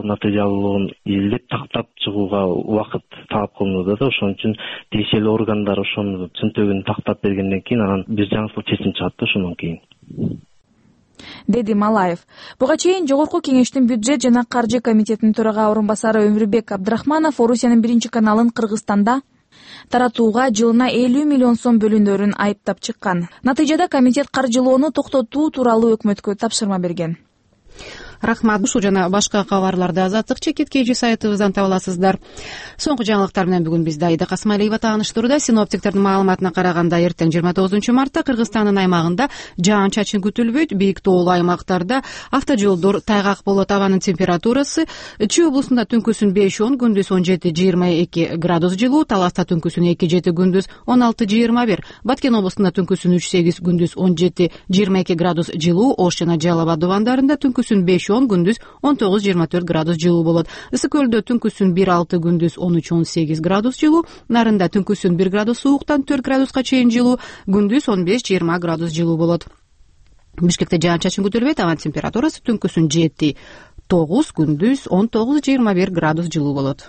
натыйжалуулугун илдеп тактап чыгууга убакыт талап кылынууда да, ошон үчүн тиешелүү органдар ошонун чынтөгүн тактап бергенден кийин анан бир жаңысыл чечим чыгат да ошондон кийин, деди Малаев. Буга чейин Жогорку Кеңештин бюджет жана каржы комитетинин төрага орун басары Өмүрбек Абдрахманов Орусиянын биринчи каналын Кыргызстанда таратууга жылына 50 миллион сом бөлүнөрүн айыптап чыккан. Натыйжада комитет каржылоону токтотуу тууралуу өкмөткө тапшырма берген. Рахмат. Ушул жана башка кабарларды Азаттык чекит KG сайтыбыздан таба аласыздар. Соңку жаңылыктар менен бүгүн бизде Аида Касмалиева тааныштырууда. Синоптиктердин маалыматына караганда эртең 29 мартта Кыргызстандын аймагында жаан-чачын күтүлбөйт. Бийик тоолуу аймактарда автожолдор тайгак болот. Абанын температурасы Чүй облусунда түнкүсүн 5-10, күндүз 17-22 градус жылуу, Таласта түнкүсүн 2-7, күндүз 16-21, Баткен облусунда түнкүсүн 3-8, күндүз 17-22 градус жылуу, Ош жана Жалал Абад дубандарында түнкүсүн 5-10, күндүз 19-24 градус жылуу болот. Ысык көлдө түнкүсүн 1-6, күндүз 13-18 градус жылуу, Нарында түнкүсүн 1 градус сууктан 4 градуска чейин жылуу, күндүз 15-20 градус жылуу болот. Бишкекте жаан-чачын күтүлбөйт. Абан температурасы түнкүсүн 7-9, күндүз 19-21 градус жылуу болот.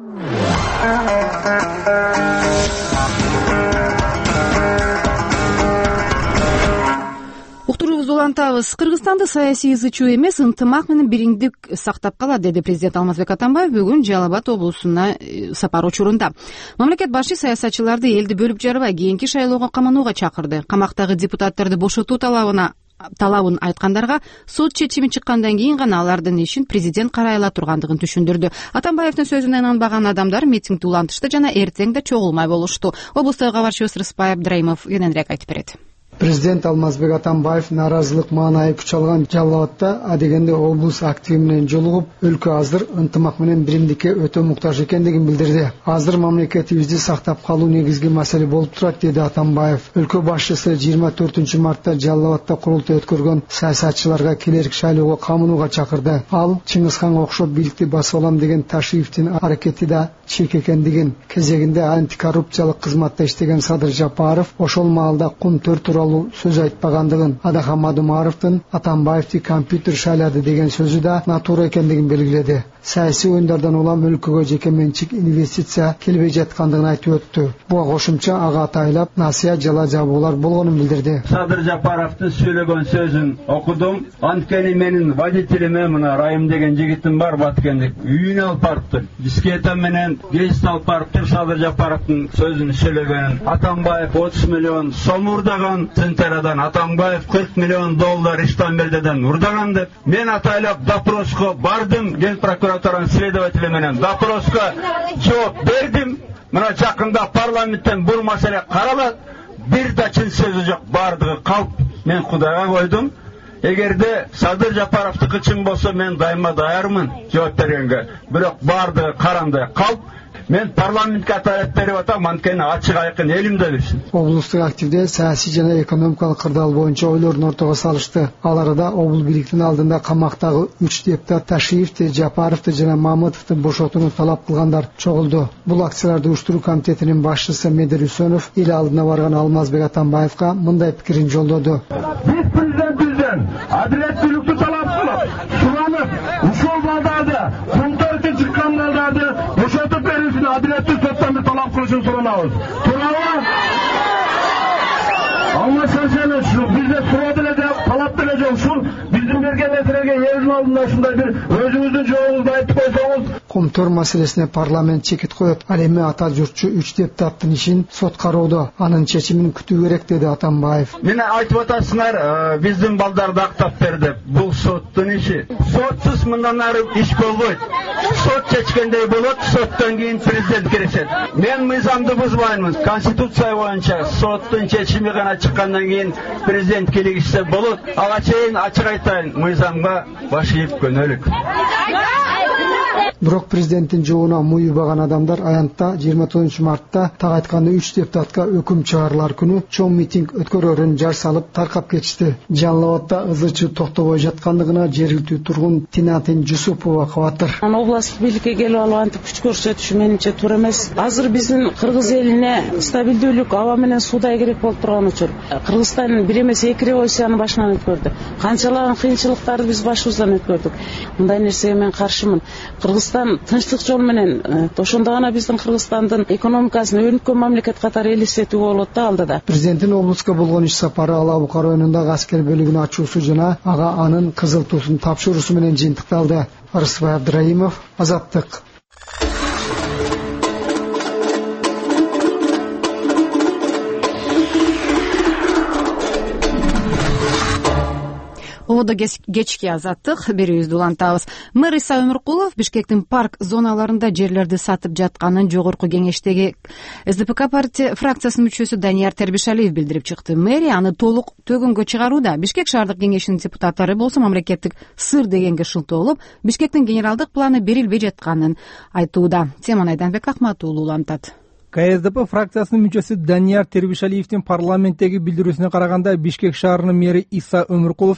Уктуруубузду улантабыз. Кыргызстанды саясий ызы-чуу эмес, ынтымак менен бириңдик сактап калат, деди президент Алмазбек Атамбаев бүгүн Жалал Абад облусуна сапар учурунда. Мамлекет башы саясатчыларды элди бөлүп жарбай, кийинки шайлоого каманууга чакырды. Камактагы депутаттарды бошотуу талабын айткандарга сот чечими чыккандан кийин гана алардын ишин президент карай ала тургандыгын түшүндүрдү. Атамбаевдин сөзүнө инанбаган адамдар митингди улантышты жана эртең да чогулмай болушту. Облустук кабарчыбыз Рыспай Абдрайымов кененирээк айтып берет. Президент Алмазбек Атамбаев нааразылык маанайы күч алган Жалал Абадта адегенде облус активи менен жолугуп, өлкө азыр ынтымак менен биримдикке өтө муктаж экендигин билдирди. Азыр мамлекетибизди сактап калуу негизги маселе болуп турат, деди Атамбаев. Өлкө башчысы 24 мартта Жалал Абадта курултay өткөргөн саясатчыларга келерки шайлоого камынууга чакырды. Ал Чыңгызханга окшоп бийликти басып алам деген Ташиевдин аракети да чек экендигин, кезегинде антикоррупциялык кызматта иштеген Садыр Жапаров ошол маалда кун төр тууралуу сөз айтпагандыгын, Адахам Адымаровдун Атамбаевди компьютер шайлады деген сөзү да натура экендигин белгиледи. Саясий оюндардан улам өлкөгө жеке менчик инвестиция келбей жаткандыгын айтып өттү. Буга кошумча ага атайлап насыя жала жабуулар болгонун билдирди. Садыр Жапаровдун сүйлөгөн сөзүн окудум. Анткени менин водителиме мына Райым деген жигитим бар, Баткендик. Үйүнө алып барыптыр. Дискета менен гейст алып барыптыр Садыр Жапаровдун сөзүн сүйлөгөнүн. Атамбаев 30 миллион сом урдаган, Центерадан Атамбаев 40 миллион доллар Иштанбелден урдаган деп. Мен атайлап допроско бардым, ген прокуратуранын следователи менен допроска жооп бердим. Мына жакында парламенттен бул маселе каралат. Бир да чын сөзү жок, бардыгы калп. Мен Кудайга койдум. Эгерде Садыр Жапаровдуку чын болсо, мен дайыма даярмын жооп бергенге. Бирок бардыгы карандай калп. Мен парламентке аталып берип атам, анткени ачык айкын элимде билсин. Облустук активде саясий жана экономикалык кырдаал боюнча ойлорун ортого салышты. Ал арада облус бийликтин алдында камактагы 3 депутат Ташиевди, Жапаровду жана Мамытовду бошотууну талап кылгандар чогулду. Бул акцияларды уюштуруу комитетинин башчысы Медер Үсөнов эл алдына барган Алмазбек Атамбаевга мындай пикирин жолдоду. Биз президентибизден адилеттүүлүктү талап кылып, суранып, ушул балдарды, кунтөрдү чыккан балдарды бошотуп берүүсүн адилеттүү соттон талап кылышын суранабыз. Туурабы? Алмашанчаны ушу бизде сурап эле деп, талап деле жок. Ушул биздин берген нерселерге элдин алдында ушундай бир өзүңүздүн жообуңузду айтып койсоңуз. Комтор маселесине парламент чекит коет. Ал эми ата журтчу 3 депутаттын ишин сот кароодо, анын чечимин күтүү керек, деди Атамбаев. Мен айтып атасыңар, биздин балдарды актап бер деп. Бул соттун иши. Сотсуз мындан ары иш болбойт. Сот чечкендей болот, соттон кийин президент киришет. Мен мыйзамды бузбаймын. Конституция боюнча соттун чечими гана чыккандан кийин президент киргизсе болот. Ага чейин ачык айтайын, мыйзамга баш ийип көнөлүк. Бирок президенттин жобуна муйбаган адамдар аянтта 29 мартта так айтканда 3 депутатка өкүм чыгарылар күнү чоң митинг өткөрөрүн жар салып таркап кетишти. Жалал-Абадда ызычы токтобой жаткандыгына жергиликтүү тургун Тинатин Жусупова кабаттар. Область бийликке келип алып антип күч көрсөтүшү менимче туура эмес. Азыр биздин кыргыз элине стабилдүүлүк, аба менен суудай керек болуп турган учур. Кыргызстан бир эмес 2 революцияны башынан өткөрдү. Канчалаган кыйынчылыктарды биз башыбыздан өткөрдүк. Мындай нерсеге мен каршымын. Кыргызстан тынчтык жол менен ошондо гана биздин Кыргызстандын экономикасын өнүккөн мамлекет катары элестетүү болот да алдыда. Президенттин облуска болгон иш сапары Ала Бука районундагы аскер бөлүгүнүн ачуусу жана ага анын кызыл туусун тапшыруусу менен жыйынтыкталды. Арысбай Абдраимов, Азаттык. Ободо кечки Азаттык берүүбүздү улантабыз. Мэр Иса Өмүркулов Бишкектин парк зоналарында жерлерди сатып жатканын жогорку кеңештеги СДПК партия фракциясынын мүчөсү Данияр Тербишалиев билдирип чыкты. Мэрия аны толук төгөнгө чыгарууда. Бишкек шаардык кеңешинин депутаттары болсо мамлекеттик сыр дегенге шылтоолоп, Бишкектин генералдык планы берилбей жатканын айтууда. Теманы Айданбек Акмат уулу улантат. КСДП фракциясынын мүчөсү Данияр Тербишалиевдин парламенттеги билдирүүсүнө караганда, Бишкек шаарынын мэри Иса Өмүркулов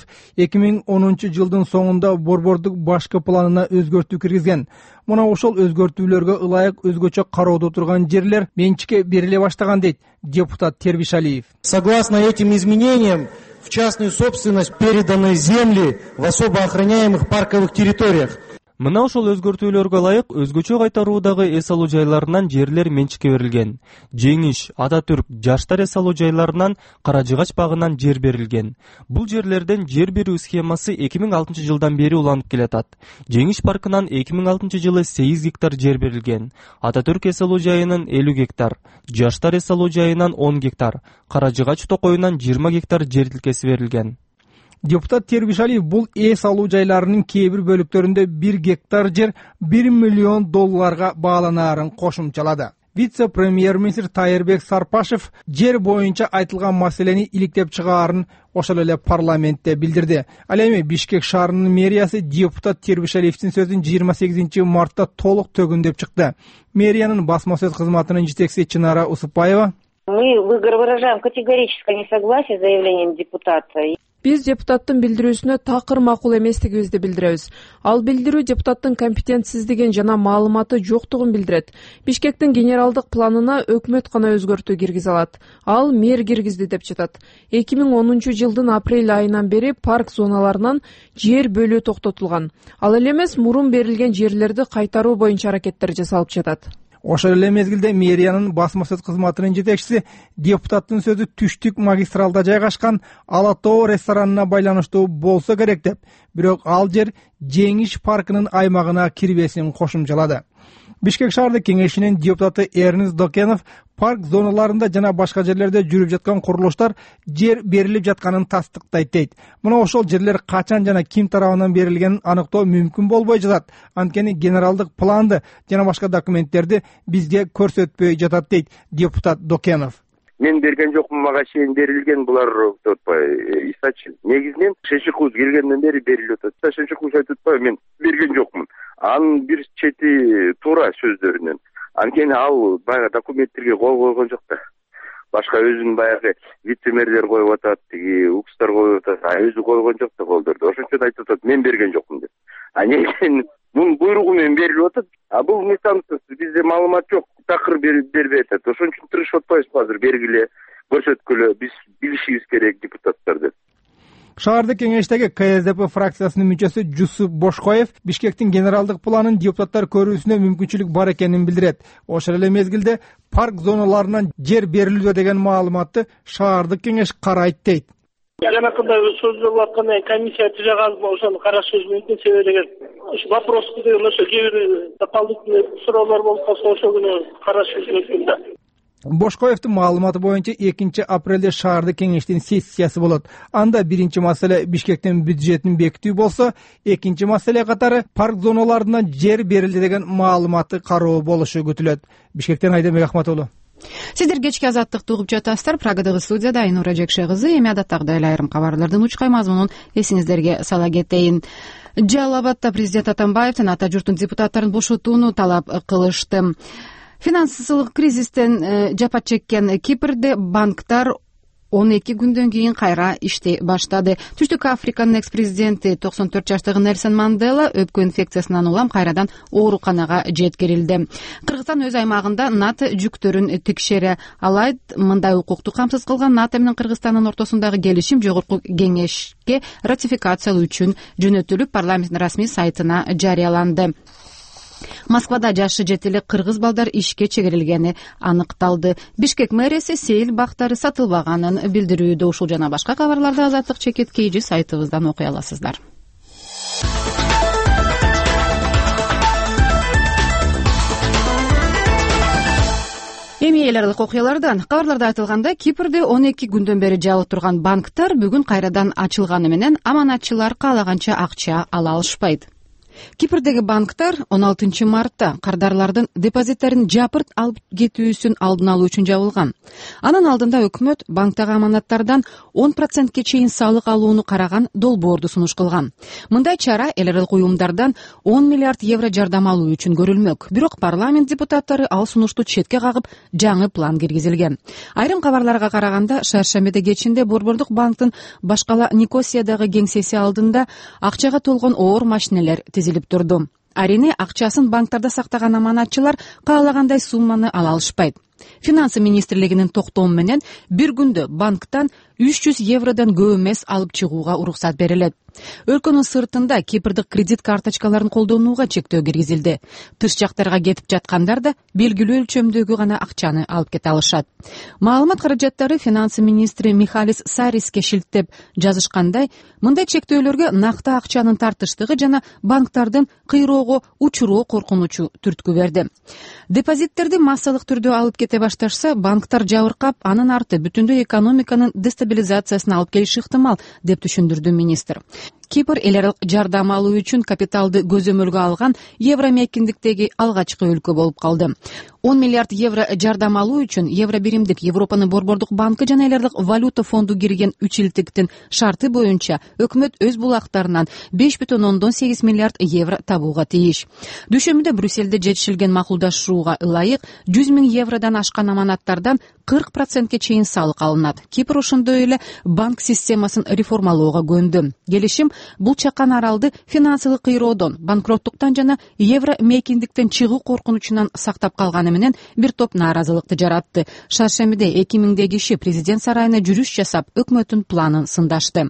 2010 жылдын соңунда борбордук башкы планына өзгөртүү киргизген. Мына ошол өзгөртүүлөргө ылайык өзгөчө кароодо турган жерлер менчикке бериле баштаган дейт депутат Тербишалиев. Согласно этим изменениям, в частную собственность переданы земли в особо охраняемых парковых территориях. Мына ошол өзгөртүүлөргө ылайык өзгөчө кайтаруудагы эс алуу жайларынан жерлер менчикке берилген. Жеңиш, Ататүрк, Жаштар эс алуу жайларынан Каражыгач багынан жер берилген. Бул жерлерден жер берүү схемасы 2006 жылдан бери уланып келатат. Жеңиш паркынан 2006 жылы 8 гектар жер берилген. Ататүрк эс алуу жайынан 50 гектар, Жаштар эс алуу жайынан 10 гектар, Каражыгач токоюнан 20 гектар жер тилкеси берилген. Депутат Тербишалиев бул эс алуу жайларынын кээ бир бөлүктөрүндө 1 гектар жер $1 миллион бааланаарын кошумчалады. Вице-премьер-министр Тайырбек Сарпашев жер боюнча айтылган маселени иликтеп чыгаарын ошол эле парламентте билдирди. Ал эми Бишкек шаарынын мэриясы депутат Тербишалиевдин сөзүн 28 мартта толук төгүндөп чыкты. Мэриянын басма сөз кызматынын жетекчиси Чынара Усупаева: Мы выражаем категорическое несогласие с заявлением депутата. Биз депутаттын билдирүүсүнө такыр макул эместигибизди билдиребиз. Ал билдирүү депутаттын компетентсиздигин жана маалыматы жоктугун билдирет. Бишкектин генералдык планына өкмөт гана өзгөртүү киргизе алат. Ал мэр киргизди деп жатат. 2010 жылдын апрель айынан бери парк зоналарынан жер бөлүү токтотулган. Ал эле эмес, мурун берилген жерлерди кайтаруу боюнча аракеттер жасалып жатат. Ошол эле мезгилде мэриянын басма сөз кызматынын жетекчиси депутаттын сөзү түштүк магистралда жайгашкан Ала Тоо ресторанына байланыштуу болсо керек деп, бирок ал жер Жеңиш паркынын аймагына кирбесин кошумчалады. Бишкек шаардык кеңешинин депутаты Эрнест Докенов парк зоналарында жана башка жерлерде жүрүп жаткан курулуштар жер берилип жатканын тастыктайт дейт. Мына ошол жерлер качан жана ким тарабынан берилгенин аныктоо мүмкүн болбой жатат. Анткени генералдык планды жана башка документтерди бизге көрсөтпөй жатат дейт депутат Докенов. Мен берген жокмун, мага чейин берилген, булар атпай Исачы. Негизинен Шешикуз келгенден бери берилип атат. Шешикуз айтып атпайбы, мен берген жокмун. Анын бир чети туура сөздөрүнөн. Анткени ал баягы документтерге кол койгон жок да. Башка өзүнүн баягы вице-мэрлер коюп атат, тиги укстар коюп атат, өзү койгон жок да колдорду. Ошончо айтып атат, мен берген жокмун деп. Негизинен бунун буйругу менен берилип атат. Бул мисалсыз, бизде маалымат жок, такыр бербей атат. Ошон үчүн тырышып атпайбызбы азыр бергиле, көрсөткүлө, биз билишибиз керек депутаттар деп. Шаардык кеңештеги КСДП фракциясынын мүчөсү Жусуп Бошкоев Бишкектин генералдык планын депутаттар көрүүсүнө мүмкүнчүлүк бар экенин билдирет. Ошол эле мезгилде парк зоналарынан жер берилүүдө деген маалыматты шаардык кеңеш карайт дейт. Жанакындай сөз болуп атканда комиссия түзөгөн ошону карашыбыз мүмкүн, себеби деген ушу вопросту деген ошо кээ бир дополнительный суроолор болуп калса ошол күнү карашыбыз мүмкүн да. Бошкоевдин маалыматы боюнча 2 апрелде шаардык кеңештин сессиясы болот. Анда биринчи маселе Бишкектин бюджетин бекитүү болсо, экинчи маселе катары парк зоналарынан жер берилди деген маалыматты кароо болушу күтүлөт. Бишкектен Айданбек Акмат уулу. Сиздер кечки азаттыкты угуп жатасыздар. Прагадагы студияда Айнура Жекше кызы. Эми адаттагыдай эле айрым кабарлардын учкай мазмунун эсиңиздерге сала кетейин. Жалал Абадда президент Атамбаевдин ата журттун депутаттарын бошотууну талап кылышты. Финансылык кризистен жапа чеккен Кипрде банктар 12 күндөн кийин кайра иштей баштады. Түштүк Африканын экс-президенти 94 жаштагы Нельсон Мандела өпкө инфекциясынан улам кайрадан ооруканага жеткирилди. Кыргызстан өз аймагында НАТО жүктөрүн текшере алат. Мындай укукту камсыз кылган НАТО менен Кыргызстандын ортосундагы келишим жогорку кеңешке ратификациялоо үчүн жөнөтүлүп, парламенттин расмий сайтына жарыяланды. Москвада жашы жетили кыргыз балдар ишке чегерилгени аныкталды. Бишкек мэрияси сейил бактары сатылбаганын билдирүүдө. Ушул жана башка кабарларды Азаттык чекит KG сайтыбыздан окуй аласыздар. Эми эл аралык окуялардан кабарларда айтылгандай, Кипрде 12 күндөн бери жабык турган банктар бүгүн кайрадан ачылганы менен аманатчылар каалаганча акча ала алышпайт. Кипрдеги банктар 16 мартта кардарлардын депозиттерин жапырт алып кетүүсүн алдын алуу үчүн жабылган. Анын алдында өкмөт банктагы аманаттардан 10% чейин салык алууну караган долбоорду сунуш кылган. Мындай чара эл аралык уюмдардан 10 миллиард евро жардам алуу үчүн көрүлмөк. Бирок парламент депутаттары ал сунушту четке кагып, жаңы план киргизилген. Айрым кабарларга караганда, шаршембиде кечинде Борбордук банктын башкала Никосиядагы кеңсеси алдында акчага толгон оор машинелер тизилип турду. Арине акчасын банктарда сактаган аманатчылар каалагандай сумманы ала алышпайт. Финансы министрлигинин токтому менен бир күндө банктан 300 евродон көп эмес алып чыгууга уруксат берилет. Өлкөнүн сыртында Кипрдык кредит карточкаларын колдонууга чектөө киргизилди. Тыш жактарга кетип жаткандар да белгилүү өлчөмдөгү гана акчаны алып кете алышат. Маалымат каражаттары финансы министри Михалис Сариске шилтеп жазышкандай, мындай чектөөлөргө накты акчанын тартыштыгы жана банктардын кыйроого учуруу коркунучу түрткү берди. Депозиттерди массалык түрдө алып кете башташса, банктар жабыркап, анын арты бүтүндөй экономиканын дестабилизациясына алып келиши ыктымал, деп түшүндүрдү министр. Кипр эл аралык жардам алуу үчүн капиталды көзөмөлгө алган евро мейкиндиктеги алгачкы өлкө болуп калды. 10 миллиард евро жардам алуу үчүн евро биримдик Европанын Борбордук банкы жана эл аралык валюта фонду кирген 3 жылдыктын шарты боюнча өкмөт өз булактарынан 5,8 миллиард евро табууга тийиш. Дүйшөмбүдө Брюссельде жетишилген макулдашууга ылайык 100 000 евродон ашкан аманаттардан 40% чейин салык алынат. Кипр ошондой эле банк системасын реформалоого көндү. Келишим бул чакан аралды финансылык кыйроодон, банкроттуктан жана евро мейкиндиктен чыгуу коркунучунан сактап калганы менен бир топ нааразылыкты жаратты. Шаршембиде 2000 киши президент сарайына жүрүш жасап, өкмөттүн планын сындашты.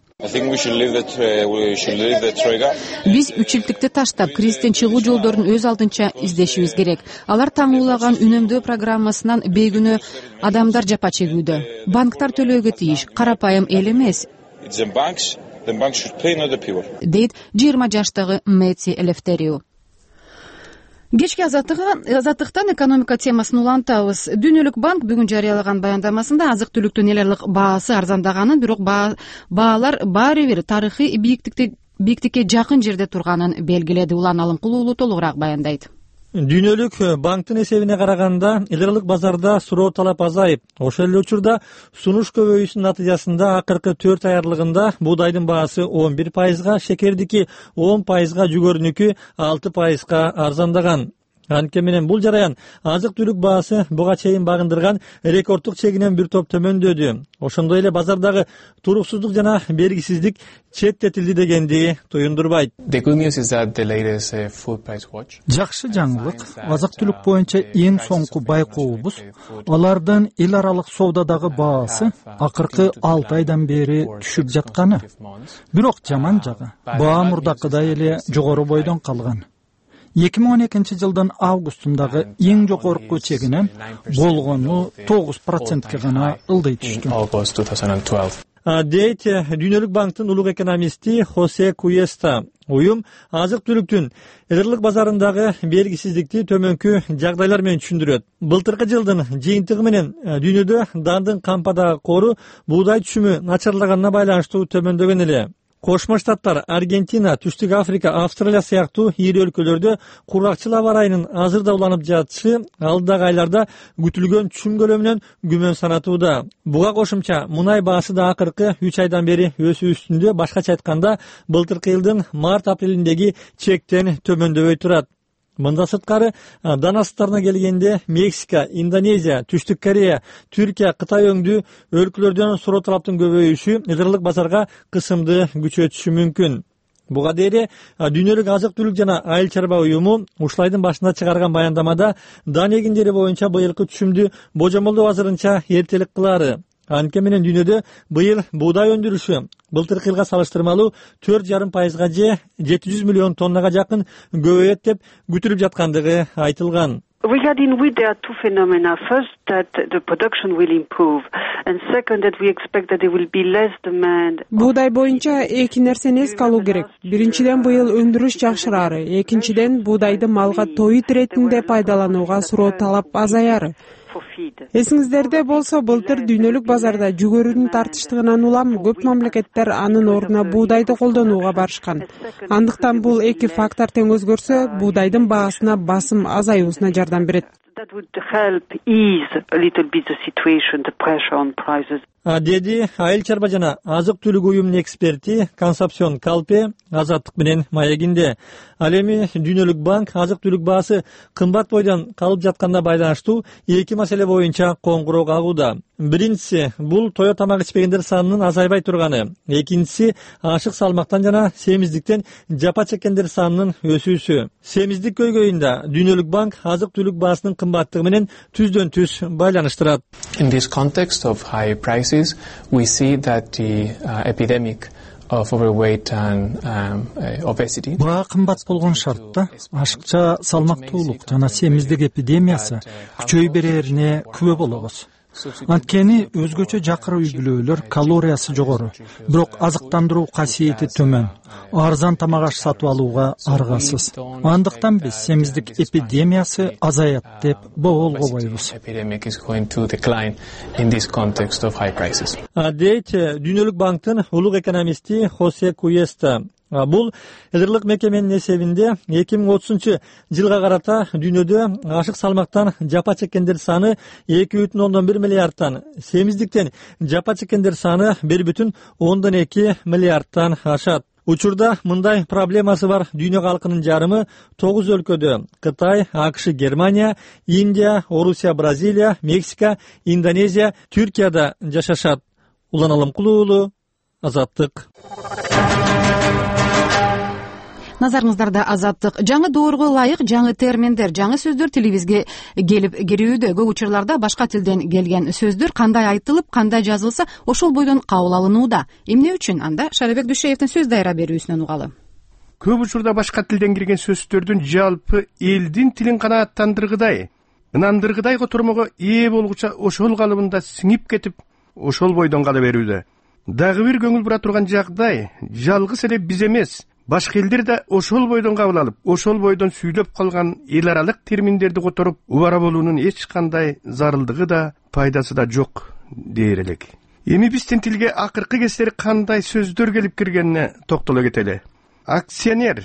Биз 3 жылдыкты таштап, кризистен чыгуу жолдорун өз алдынча издешибиз керек. Алар таңуулаган үнөмдөө программасынан бейгүнөө адамдар жапа чегүүдө. Банктар төлөөгө тийиш, карапайым эл эмес. Дейт 20 жаштагы Мэти Элефтериу. Кечки азаттыктан экономика темасын улантабыз. Дүйнөлүк банк бүгүн жарыялаган баяндамасында азык-түлүктүн эл аралык баасы арзандаганын, бирок баалар баары бир тарыхый бийиктикке жакын жерде турганын белгиледи. Улан Алымкулуулу толугураак баяндайт. Дүйнөлүк банктын эсебине караганда эл аралык базарда суроо талап азайып, ошол эле учурда сунуш көбөйүүсүнүн натыйжасында акыркы 4 ай аралыгында буудайдын баасы 11%, шекердики 10%, жүгөрүнүкү 6% арзандаган. Анткени менен бул жараян азык-түлүк баасы буга чейин багындырган рекорддук чегинен бир топ төмөндөдү. Ошондой эле базардагы туруксуздук жана белгисиздик четтетилди дегенди туюндурбайт. Жакшы жаңылык, азык-түлүк боюнча эң соңку байкообуз алардын эл аралык соодадагы баасы акыркы 6 айдан бери түшүп жатканы. Бирок жаман жагы, баа мурдакыдай эле жогору бойдон калган. 2012 жылдын августундагы эң жогорку чегинен болгону 9%ке гана ылдый түштү. Дейт Дүйнөлүк банктын улук экономисти Хосе Куеста. Уюм азык-түлүктүн эл аралык базарындагы белгисиздикти төмөнкү жагдайлар менен түшүндүрөт. Былтыркы жылдын жыйынтыгы менен дүйнөдө дандын кампадагы кору буудай түшүмү начарлаганына байланыштуу төмөндөгөн эле. Кошмо Штаттар, Аргентина, Түштүк Африка, Австралия сыяктуу ири өлкөлөрдө кургакчыл аба ырайынын азыр да уланып жатышы алдыдагы айларда күтүлгөн чүм көлөмүнөн күмөн санатууда. Буга кошумча мунай баасы да акыркы 3 айдан бери өсүү үстүндө, башкача айтканда былтыркы жылдын март-апрелиндеги чектен төмөндөбөй турат. Мында сырткары данасыттарына келгенде Мексика, Индонезия, Түштүк Корея, Түркия, Кытай өңдүү өлкөлөрдөн суроо талаптын көбөйүшү ыдырылык базарга кысымды күчөтүшү мүмкүн. Буга дейре Дүйнөлүк азык-түлүк жана айыл чарба уюму ушул айдын башында чыгарган баяндамада дан эгиндери боюнча быйылкы түшүмдү божомолдоо азырынча эртелик кылаары. Анткени менен дүйнөдө быйыл буудай өндүрүшү былтыркы жылга салыштырмалуу 4,5% же 700 миллион тоннага жакын көбөйөт деп күтүлүп жаткандыгы айтылган. Regarding wheat, there are two phenomena. First, that the production will improve, and second, that we expect that there will be less demand. Буудай боюнча эки нерсени эске алуу керек. Биринчиден, быйыл өндүрүш жакшырары. Экинчиден, буудайды малга тоют иретинде пайдаланууга суроо талап азаяры. Эсиңиздерде болсо, былтыр дүйнөлүк базарда жүгөрүнүн тартыштыгынан улам көп мамлекеттер анын ордуна буудайды колдонууга барышкан. Андыктан бул эки фактор тең өзгөрсө, буудайдын баасына басым азаюусуна жардам берет. That would help ease a little bit the situation, the pressure on prices. Деди айыл чарба жана азык-түлүк уюмунун эксперти Консапсион Калпе Азаттык менен маегинде. Ал эми Дүйнөлүк банк азык-түлүк баасы кымбат бойдон калып жатканда байланыштуу эки маселе боюнча коңгуроо кагууда. Биринчиси бул тое тамак ичпегендер санынын азайбай турганы. Экинчиси ашык салмактан жана семиздиктен жапа чеккендер санынын өсүүсү. Семиздик көйгөйүндө Дүйнөлүк банк азык-түлүк баасынын кымбаттыгы менен түздөн түз байланыштырат. In this context of high prices, we see that the epidemic of overweight and obesity. Баа кымбат болгон шартта ашыкча салмактуулук жана семиздик эпидемиясы күчөй берерине күбө болобуз. Анткени өзгөчө жакыр үй бүлөлөр калориясы жогору, бирок азыктандыруу касиети төмөн, арзан тамак аш сатып алууга аргасыз. Андыктан биз семиздик эпидемиясы азаят деп боолгобойбуз. Дейт Дүйнөлүк банктын улук экономисти Хосе Куеста. Бул ыдырлык мекеменин эсебинде 2030 жылга карата дүйнөдө ашык салмактан жапа чеккендер саны 2,1 миллиардтан, семиздиктен жапа чеккендер саны 1,2 миллиардтан ашат. Учурда мындай проблемасы бар дүйнө калкынын жарымы 9 өлкөдө: Кытай, АКШ, Германия, Индия, Орусия, Бразилия, Мексика, Индонезия, Түркияда жашашат. Улан Алымкулуулу, Азаттык. Назарыңыздарда Азаттык. Жаңы доорго ылайык жаңы терминдер, жаңы сөздөр тилибизге келип кирүүдө. Көп учурларда башка тилден келген сөздөр кандай айтылып, кандай жазылса, ошол бойдон кабыл алынууда. Эмне үчүн? Анда Шарабек Дүйшеевдин сөз дайра берүүсүнөн угалы. Көп учурда башка тилден кирген сөздөрдүн жалпы элдин тилин канааттандыргыдай, ынандыргыдай котормого ээ болгуча ошол калыбында сиңип кетип, ошол бойдон кала берүүдө. Дагы бир көңүл бура турган жагдай, жалгыз эле биз эмес, башка элдер да ошол бойдон кабыл алып, ошол бойдон сүйлөп калган эл аралык терминдерди которуп, убара болуунун эч кандай зарылдыгы да, пайдасы да жок дээр элек. Эми биздин тилге акыркы кездери кандай сөздөр келип киргенине токтоло кетели. Акционер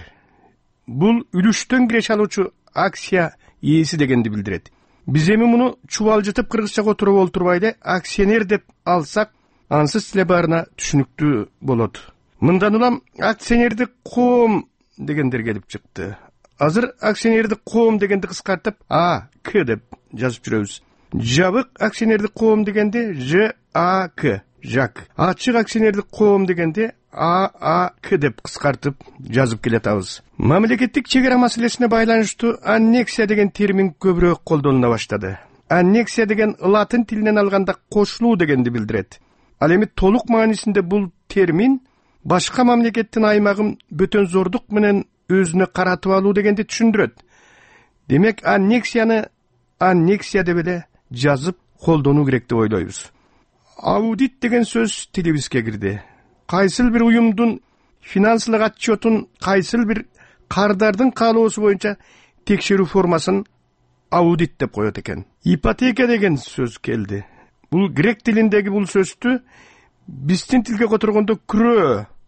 бул үлүштөн киреш алуучу акция ээси дегенди билдирет. Биз эми муну чубалжытып кыргызча которуп олтурбай, акционер деп алсак, ансыз эле баарына түшүнүктүү болот. Мындан улам акционерди коом дегендер келип чыкты. Азыр акционерди коом дегенди кыскартып АК деп жазып жүрөбүз. Жабык акционерди коом дегенде ЖАК, жак. Ачык акционерди коом дегенде ААК деп кыскартып жазып келатабыз. Мамлекеттик чегара маселесине байланыштуу аннексия деген термин көбүрөөк колдонула баштады. Аннексия деген латын тилинен алганда кошулуу дегенди билдирет. Ал эми толук маанисинде бул термин башка мамлекеттин аймагын бөтөнзордук менен өзүнө каратып алуу дегенди түшүндүрөт. Демек, аннексияны аннексия деп эле жазып колдонуу керек деп ойлойбуз. Аудит деген сөз тилибизге кирди. Кайсыл бир уюмдун финансылык отчетун кайсыл бир кардардын каалоосу боюнча текшерүү формасын аудит деп коет экен. Ипотека деген сөз келди. Бул грек тилиндеги бул сөздү биздин тилге которгондо күрөө,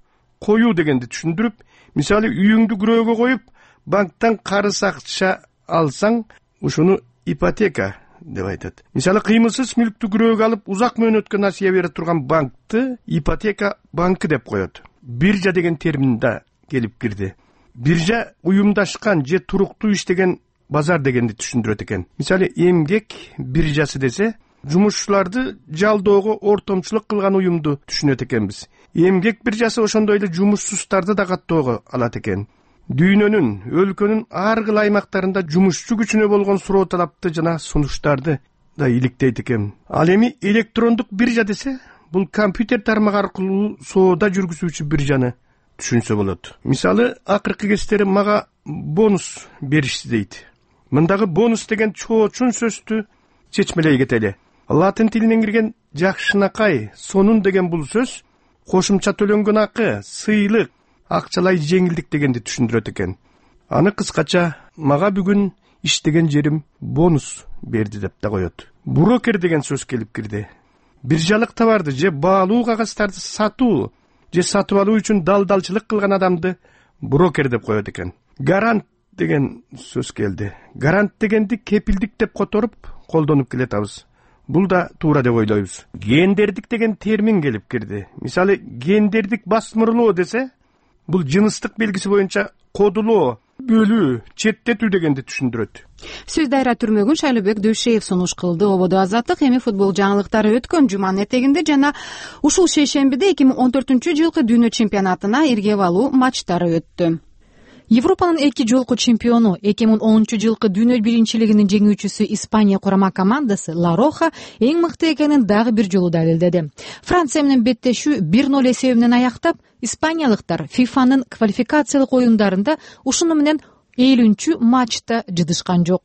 коюу дегенди түшүндүрүп, мисалы үйүңдү күрөөгө коюп, банктан карыз акча алсаң, ушуну ипотека деп айтат. Мисалы кыймылсыз мүлктү күрөөгө алып, узак мөөнөткө насыя бере турган банкты ипотека банкы деп коет. Биржа деген термин да келип кирди. Биржа уюмдашкан же туруктуу иштеген базар дегенди түшүндүрөт экен. Мисалы эмгек биржасы десе, жумушчуларды жалдоого ортомчулук кылган уюмду түшүнөт экенбиз. Эмгек биржасы ошондой эле жумушсуздарды да каттоого алат экен. Дүйнөнүн, өлкөнүн ар кыл аймактарында жумушчу күчүнө болгон суроо талапты жана сунуштарды да иликтейт экен. Ал эми электрондук биржа десе, бул компьютер тармагы аркылуу соода жүргүзүүчү биржаны түшүнсө болот. Мисалы, акыркы кездери мага бонус беришти дейт. Мындагы бонус деген чоочун сөздү чечмелей кетели. Латын тилинен кирген жакшынакай, сонун деген бул сөз кошумча төлөнгөн акы, сыйлык, акчалай жеңилдик дегенди түшүндүрөт экен. Аны кыскача мага бүгүн иштеген жерим бонус берди деп да коет. Брокер деген сөз келип кирди. Биржалык товарды же баалуу кагазтарды сатуу же сатып алуу үчүн далдалчылык кылган адамды брокер деп коет экен. Гарант деген сөз келди. Гарант дегенди кепилдик деп которуп, колдонуп келатабыз. Бул да туура деп ойлойбуз. Гендердик деген термин келип кирди. Мисалы, гендердик басмырлоо десе, бул жыныстык белгиси боюнча кодулоо, бөлүү, четтетүү дегенди түшүндүрөт. Сөз дайра түрмөгүн Шайлыбек Дөшеев сунуш кылды. Ободо азаттык. Эми футбол жаңылыктары өткөн жуманын этегинде жана ушул шейшембиде 2014-жылкы дүйнө чемпионатына иргеп алуу матчтары өттү. Европанын 2 жолку чемпиону 2010-жылкы дүйнө биринчилигинин жеңүүчүсү Испания курама командасы Ла Роха эң мыкты экенин дагы бир жолу далилдеди. Франция менен беттешүү 1-0 эсебинен аяктап, испаниялыктар ФИФАнын квалификациялык оюндарында ушуну менен 50-чү матчта жыдышкан жок.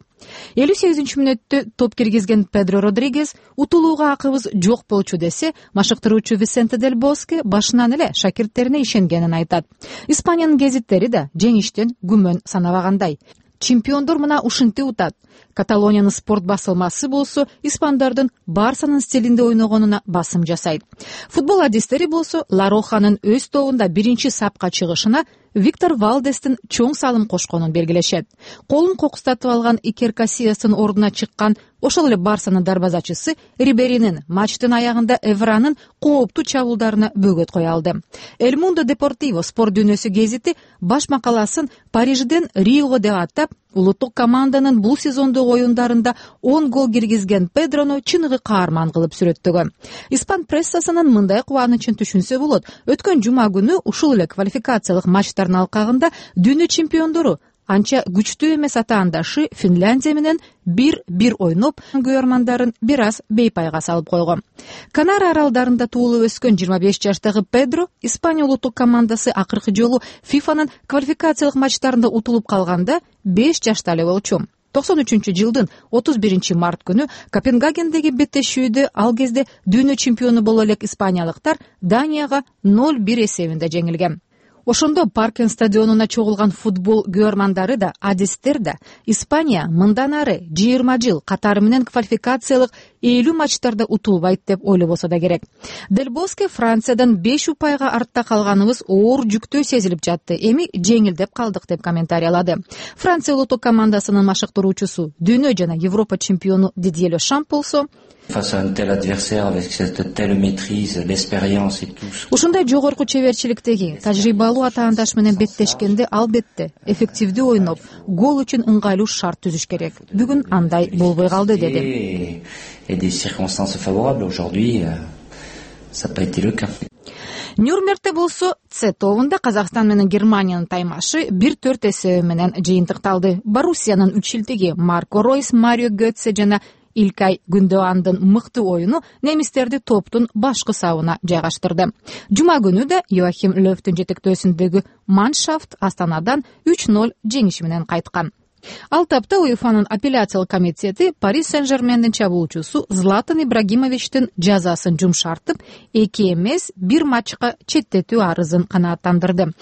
58-чү мүнөттө топ киргизген Педро Родригес утулууга акыбыз жок болчу десе, машыктыруучу Висенте Дель Боске башынан эле шакирттерине ишенгенин айтат. Испаниянын гезиттери да жеңиштен күмөн санабагандай. Чемпиондор мына ушинтип утат. Каталониянын спорт басылмасы болсо, испандардын Барсанын стилинде ойногонуна басым жасайт. Футбол адистери болсо, Ла Роханын өз тобунда биринчи сапка чыгышына Виктор Валдестин чоң салым кошконун белгилешет. Колун кокустатып алган Икер Касиястын ордуна чыккан ошол эле Барсанын дарбазачысы Риберинин матчтын аягында Эвранын кооптуу чабуулдарына бөгөт кое алды. El Mundo Deportivo спорт дүйнөсү гезити баш макаласын Парижден Риого деп аттап, улуттук команданын бул сезондогу оюндарында 10 гол киргизген Педрону чыныгы каарман кылып сүрөттөгөн. Испан прессасынын мындай кубанычын түшүнсө болот. Өткөн жума күнү ушул эле квалификациялык матчтардын алкагында дүйнө чемпиондору анча күчтүү эмес атаандашы Финляндия менен 1-1 ойноп, көрөрмандарын бир аз бейпайга салып койгон. Канары аралдарында туулуп өскөн 25 жаштагы Педро Испания улуттук командасы акыркы жолу ФИФАнын квалификациялык матчтарында утулуп калганда 5 жашта эле болчу. 93-жылдын 31-март күнү Копенгагендеги беттешүүдө ал кезде дүйнө чемпиону боло элек испаниялыктар Данияга 0-1 эсебинде жеңилген. Ошондо Паркен стадионуна чогулган футбол көрөрмандары да, адистер да Испания мындан ары 20 жыл катары менен квалификациялык 50 матчтарда утулбайт деп ойлобосо да керек. Дель Боске Франциядан 5 упайга артта калганыбыз оор жүктөө сезилип жатты. Эми жеңилдеп калдык деп комментариялады. Франция улуттук командасынын машыктыруучусу, дүйнө жана Европа чемпиону Дидье Лешамп болсо, face à un tel adversaire avec cette telle maîtrise, l'expérience et tout. Ушундай жогорку чеберчиликтеги, тажрыйбалуу атаандаш менен беттешкенде албетте эффективдүү ойноп, гол үчүн ыңгайлуу шарт түзүш керек. Бүгүн андай болбой калды деди. Et des circonstances favorables aujourd'hui, ça n'a pas été le cas. Нюрнбергте болсо С тобунда Казакстан менен Германиянын таймашы 1-4 эсеби менен жыйынтыкталды. Боруссиянын үчилтиги Марко Ройс, Марио Götze жана Илкай Гүндөөандын мыкты оюну немистерди топтун башкы сабына жайгаштырды. Жума күнү да Йоахим Лёвтун жетектөөсүндөгү Маншафт Астанадан 3-0 жеңиши менен кайткан. Ал тапта УЕФАнын апелляциялык комитети Париж Сен-Жермендин чабуулчусу Златан Ибрагимовичтин жазасын жумшартып, 2 эмес 1 матчка четтетүү арызын канааттандырды.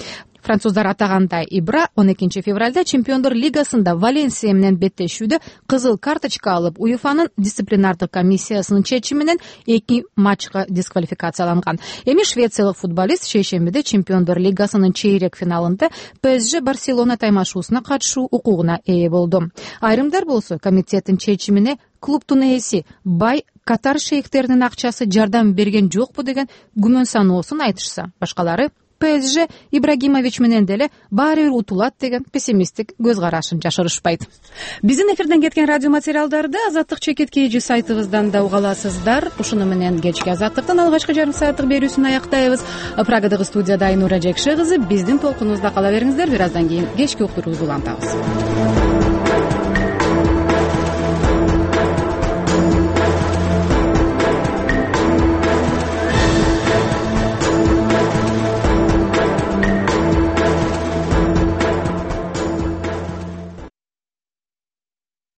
француздар атагандай Ибра 12 февралда чемпиондор лигасында Валенсия менен беттешүүдө кызыл карточка алып, УЕФАнын дисциплинардык комиссиясынын чечими менен 2 матчка дисквалификацияланган. Эми швециялык футболист шейшембиде чемпиондор лигасынын чейрек финалында ПСЖ Барселона таймашуусуна катышуу укугуна ээ болду. Айрымдар болсо комитеттин чечимине клубтун ээси бай Катар шейхтеринин акчасы жардам берген жокпу деген күмөн саноосун айтышса, башкалары ПСЖ Ибрагимович менен деле баары бир утулат деген пессимисттик көз карашын жашырышпайт. Биздин эфирден кеткен радио материалдарды Азаттык чекиткейжи сайтыбыздан да уга аласыздар. Ушуну менен кечки Азаттыктын алгачкы жарым сааттык берүүсүн аяктайбыз. Прагадагы студияда Айнура Жекши кызы биздин толкунубузда кала бериңиздер. Бир аздан кийин кечки уктуруубузду улантабыз.